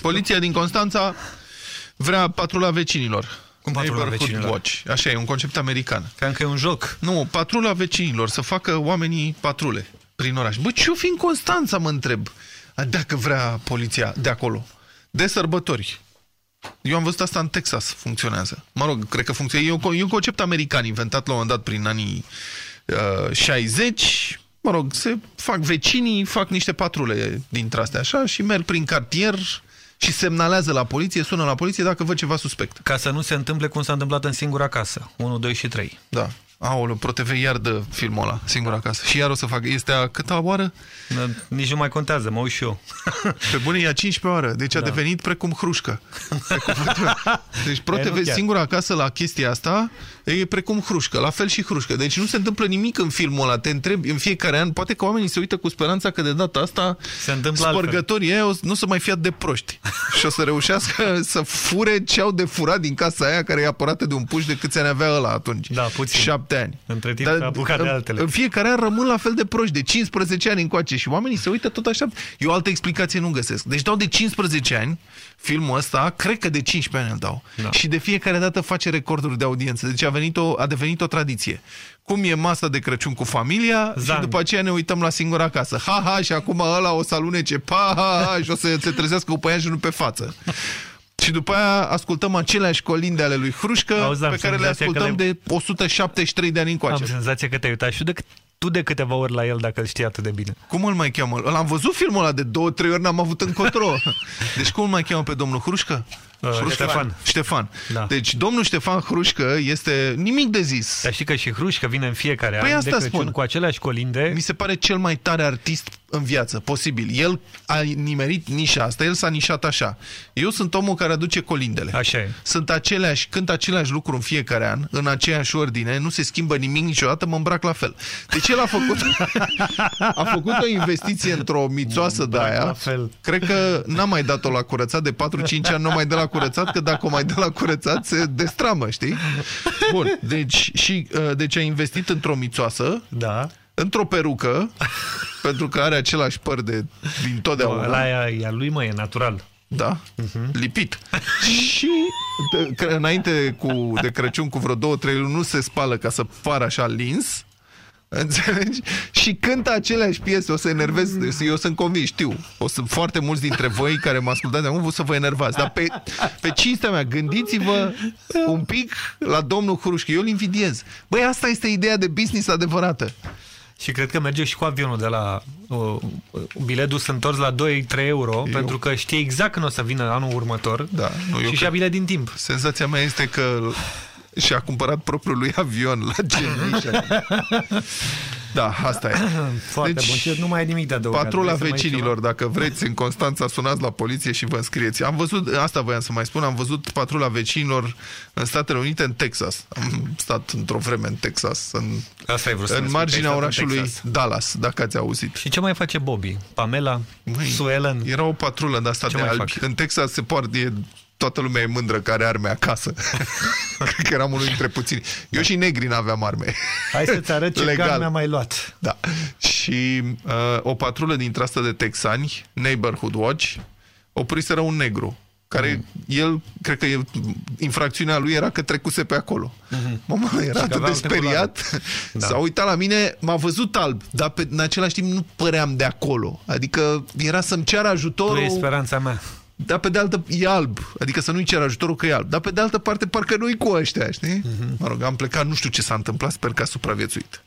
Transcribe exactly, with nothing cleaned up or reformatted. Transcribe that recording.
Poliția din Constanța vrea patrula vecinilor. Cum patrula vecinilor? Watch. Așa e, un concept american. Cam că e un joc. Nu, patrula vecinilor, să facă oamenii patrule prin oraș. Bă, ce-o fi în Constanța, mă întreb, dacă vrea poliția de acolo? De sărbători. Eu am văzut asta în Texas, funcționează. Mă rog, cred că funcționează. E un, e un concept american inventat la un moment dat prin anii uh, șaizeci. Mă rog, se fac vecinii, fac niște patrule dintre astea așa și merg prin cartier și semnalează la poliție, sună la poliție dacă văd ceva suspect. Ca să nu se întâmple cum s-a întâmplat în Singura Casă, unu, doi și trei. Da. Aoleu, ProTV iar dă filmul ăla, Singura Casă. Și iar o să fac. Este a câta oară? Da, nici nu mai contează, mă uit și eu. Pe bune, e a cincisprezecea oară. Deci da. A devenit precum Hrușcă. Deci ProTV Singura Casă la chestia asta e precum Hrușcă. La fel și Hrușcă. Deci nu se întâmplă nimic în filmul ăla. Te întrebi în fiecare an. Poate că oamenii se uită cu speranța că de data asta spărgătorii ei nu să mai fie de proști. Și o să reușească să fure ce au de furat din casa aia care e apărată de un puș de câți ani avea ăla atunci. Da, puțin. șapte ani. Între timp s-a apucat de altele. În fiecare an rămân la fel de proști, de cincisprezece ani încoace și oamenii se uită tot așa. Eu altă explicație nu găsesc. Deci dau de cincisprezece ani filmul ăsta, cred că de cincisprezece ani îl dau. Da. Și de fiecare dată face recorduri de audiență. Deci a, venit o, a devenit o tradiție. Cum e masa de Crăciun cu familia Zang. Și după aceea ne uităm la Singura Casă. Ha, ha, și acum ăla o să alunece, pa, ha, ha, și o să se trezească cu păianjenul pe față. Și după aia ascultăm aceleași colinde ale lui Hrușcă, Auzi, pe care le ascultăm le... de o sută șaptezeci și trei de ani încoace. Am senzația că te-ai uitat și de, tu de câteva ori la el dacă îl știi atât de bine. Cum îl mai cheamă? L-am văzut filmul ăla de două, trei ori, n-am avut încotro. Deci cum îl mai cheamă pe domnul Hrușcă? Uh, Ștefan. Ștefan. Da. Deci domnul Ștefan Hrușcă este nimic de zis. Dar știi că și Hrușcă vine în fiecare păi an de Crăciun spun. Cu aceleași colinde. Mi se pare cel mai tare artist în viață, posibil. El a nimerit nișa asta, el s-a nișat așa. Eu sunt omul care aduce colindele. Așa e. Sunt aceleași, cânt aceleași lucruri în fiecare an, în aceeași ordine, nu se schimbă nimic niciodată, mă îmbrac la fel. Deci el a făcut a făcut o investiție într-o mițoasă de aia. Cred că n-a mai dat-o la curățat, de patru cinci ani nu mai dă la curățat, că dacă o mai dă la curățat se destramă, știi? Bun, deci, și, deci a investit într-o mițoasă, da. Într-o perucă, pentru că are același păr de din totdeauna. Ăla e a lui, mă, e natural. Da? Uh-huh. Lipit. Și de, înainte cu, de Crăciun, cu vreo două, trei luni, nu se spală ca să pară așa lins. Înțelegi? Și cântă aceleași piese, o să enervez, eu sunt convins, știu. O să foarte mulți dintre voi care mă ascultați de acum, o să vă enervați. Dar pe, pe cinstea mea, gândiți-vă un pic la domnul Hrușcă. Eu îl invidiez. Băi, asta este ideea de business adevărată. Și cred că merge și cu avionul de la... Uh, biletul s-a întors la doi trei euro, eu... pentru că știe exact când o să vină anul următor. Da, nu, și și-a bilet din timp. Senzația mea este că și-a cumpărat propriul lui avion la Genișa. Da, asta e. Foarte deci, bun. Nu mai e nimic de adăugat. Patrula vecinilor, dacă vreți, în Constanța, sunați la poliție și vă înscrieți. Am văzut, asta voiam să mai spun, am văzut patrula vecinilor în Statele Unite, în Texas. Am stat într-o vreme în Texas, în, asta în marginea orașului Dallas, dacă ați auzit. Și ce mai face Bobby? Pamela? Sue Ellen? Era o patrulă de asta de albi. Fac? În Texas se poartă... Toată lumea e mândră că are arme acasă. Cred că eram unul dintre puțini. Eu da. Și negri n-aveam arme. Hai să-ți arăt ce gun mi-a mai luat. Da. Și uh, o patrulă dintre asta de texani, Neighborhood Watch, opriseră un negru, care mm. el, cred că el, infracțiunea lui era că trecuse pe acolo. Mm-hmm. Mama, era atât de speriat, da. S-a uitat la mine, m-a văzut alb, dar pe, în același timp nu păream de acolo. Adică era să-mi ceară ajutorul. Tu e speranța mea. Dar pe de altă e alb, adică să nu-i cer ajutorul că e alb. Dar pe de altă parte parcă nu-i cu ăștia, știi? Mm-hmm. Mă rog, am plecat, nu știu ce s-a întâmplat, sper că a supraviețuit.